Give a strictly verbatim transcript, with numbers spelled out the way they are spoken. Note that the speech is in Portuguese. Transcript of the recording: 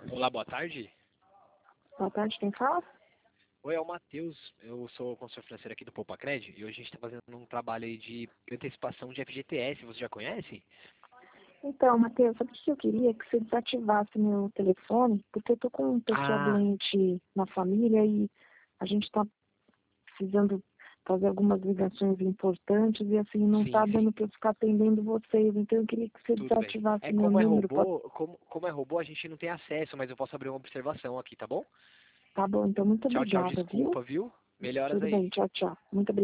Olá, boa tarde. Boa tarde, quem fala? Oi, é o Matheus. Eu sou consultor financeiro aqui do Poupacred e hoje a gente está fazendo um trabalho aí de antecipação de F G T S. Você já conhece? Então, Matheus, sabe o que eu queria? Que você desativasse meu telefone, porque eu tô com uma pessoa Ah, doente na família e a gente está precisando fazer algumas ligações importantes e assim, não sim, tá sim. dando para eu ficar atendendo vocês. Então eu queria que você Tudo bem. desativasse É meu como é número. Pode... robô, como, como é robô, a gente não tem acesso, mas eu posso abrir uma observação aqui, tá bom? Tá bom, então muito Tchau, tchau, obrigada, viu? desculpa, viu? Melhoras Tudo aí. bem, tchau, tchau. Muito obrigada.